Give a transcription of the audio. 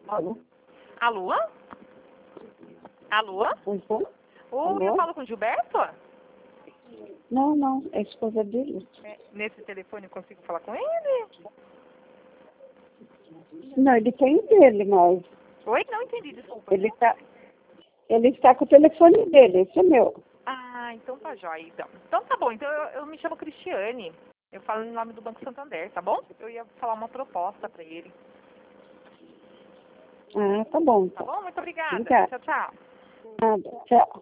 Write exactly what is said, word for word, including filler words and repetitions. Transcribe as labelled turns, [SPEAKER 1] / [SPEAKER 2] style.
[SPEAKER 1] Alô?
[SPEAKER 2] Alô? Alô?
[SPEAKER 1] Oi, oi?
[SPEAKER 2] Oi, eu falo com o Gilberto?
[SPEAKER 1] Não, não, é a esposa dele.
[SPEAKER 2] É, nesse telefone eu consigo falar com ele?
[SPEAKER 1] Não, ele tem o dele, mas
[SPEAKER 2] Oi? Não entendi, desculpa.
[SPEAKER 1] ele tá, ele está com o telefone dele, esse é meu.
[SPEAKER 2] Ah, então tá jóia, então. Então tá bom, então eu, eu me chamo Cristiane. Eu falo em nome do Banco Santander, tá bom? Eu ia falar uma proposta pra ele.
[SPEAKER 1] Ah, tá bom,
[SPEAKER 2] Tá
[SPEAKER 1] então.
[SPEAKER 2] bom? Muito obrigada.
[SPEAKER 1] Obrigada.
[SPEAKER 2] Tchau, tchau.
[SPEAKER 1] Nada, tchau.